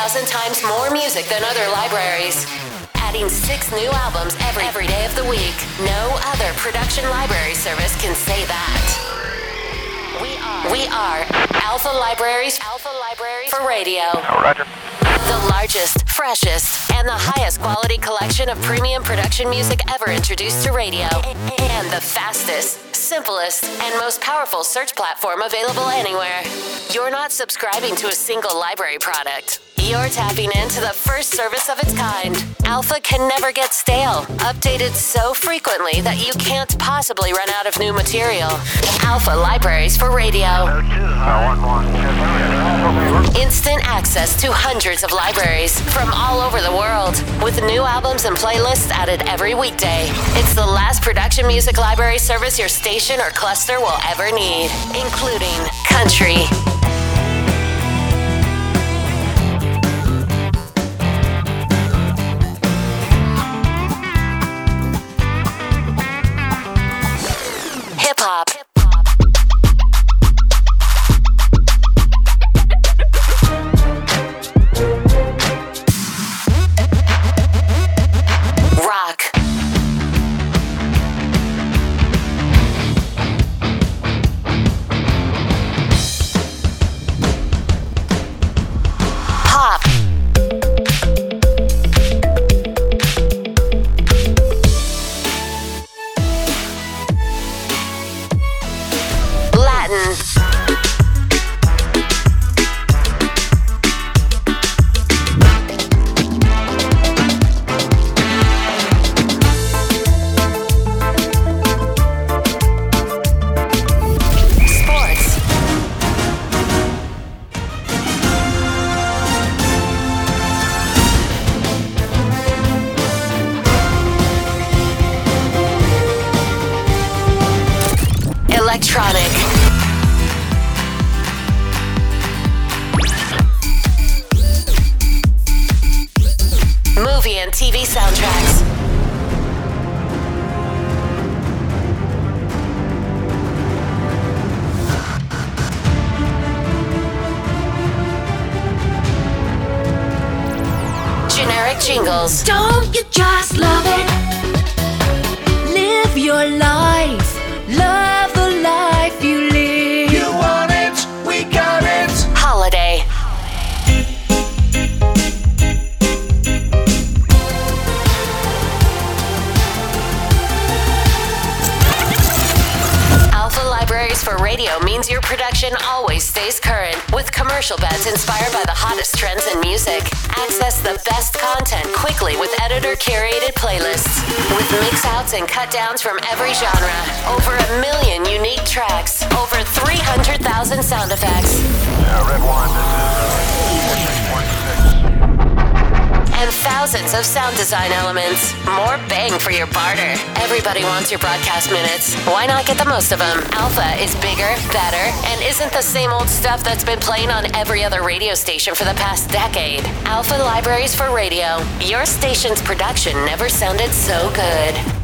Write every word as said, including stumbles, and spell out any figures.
thousand times more music than other libraries. Adding six new albums every, every day of the week. No other production library service can say that. We are, we are Alpha Libraries, Alpha Libraries for Radio. Oh, Roger. The largest, freshest, and the highest quality collection of premium production music ever introduced to radio. And the fastest, simplest, and most powerful search platform available anywhere. You're not subscribing to a single library product. You're tapping into the first service of its kind. Alpha can never get stale, updated so frequently that you can't possibly run out of new material. Alpha Libraries for Radio. Instant access to hundreds of libraries from all over the world, with new albums and playlists added every weekday. It's the last production music library service your station or cluster will ever need, including country, hip-hop, rock, pop, Latin, sports, electronic, movie and T V soundtracks, generic jingles, Don't you just love it? Live your life. Love the life you live. You want it, we got it. holiday, Alpha Libraries for Radio means your production always stays current, with commercial beds inspired by the hottest trends in music. Access the best content quickly with editor-curated playlists, with mix-outs and cut-downs from every genre. Over a million unique tracks, over three hundred thousand sound effects, Uh, Red One, this is uh, one six. and thousands of sound design elements. More bang for your barter. Everybody wants your broadcast minutes. Why not get the most of them? Alpha is bigger, better, and isn't the same old stuff that's been playing on every other radio station for the past decade. Alpha Libraries for Radio. Your station's production never sounded so good.